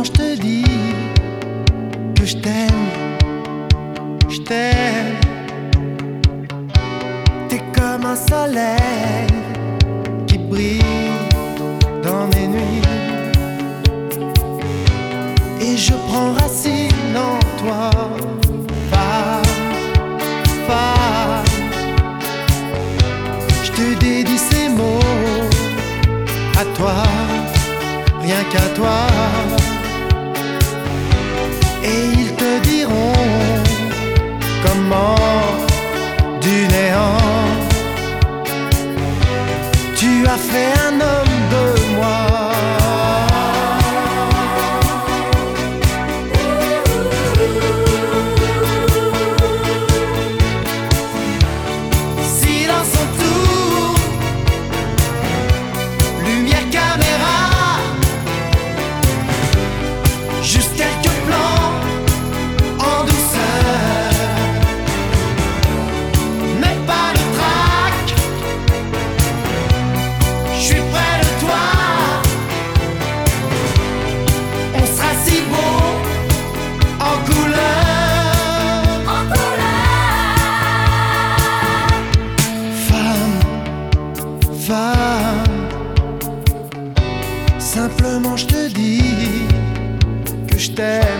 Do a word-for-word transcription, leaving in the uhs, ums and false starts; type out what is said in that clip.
je te dis que je t'aime, je t'aime. T'es comme un soleil qui brille dans mes nuits, et je prends racine en toi. Femme, femme, je te dédie ces mots à toi, rien qu'à toi. Et ils te diront comment du néant tu as fait un homme de moi. Silence autour, lumière, caméra, juste quelques plans en douceur, mais pas de trac. Je suis près de toi, on sera si beau en couleur, en couleur. Femme, femme, simplement je te dis que je t'aime.